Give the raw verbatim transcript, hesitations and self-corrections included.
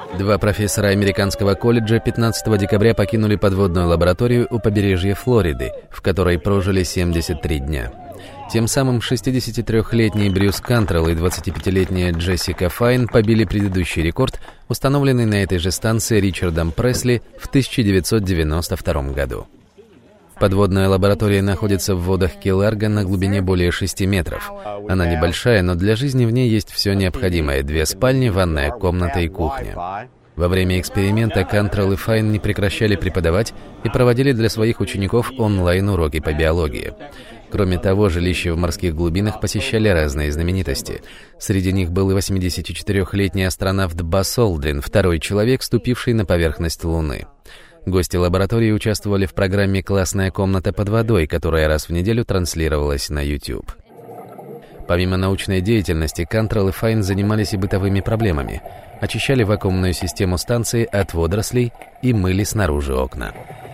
Два профессора американского колледжа пятнадцатого декабря покинули подводную лабораторию у побережья Флориды, в которой прожили семьдесят три дня. Тем самым шестидесятитрёхлетний Брюс Кантрелл и двадцатипятилетняя Джессика Файн побили предыдущий рекорд, установленный на этой же станции Ричардом Пресли в тысяча девятьсот девяносто втором году. Подводная лаборатория находится в водах Ки-Ларго на глубине более шести метров. Она небольшая, но для жизни в ней есть все необходимое: две спальни, ванная комната и кухня. Во время эксперимента Кантрелл и Файн не прекращали преподавать и проводили для своих учеников онлайн-уроки по биологии. Кроме того, жилища в морских глубинах посещали разные знаменитости. Среди них был и восьмидесятичетырёхлетний астронавт Базз Олдрин, второй человек, ступивший на поверхность Луны. Гости лаборатории участвовали в программе «Классная комната под водой», которая раз в неделю транслировалась на YouTube. Помимо научной деятельности, Кантрелл и Файн занимались и бытовыми проблемами. Очищали вакуумную систему станции от водорослей и мыли снаружи окна.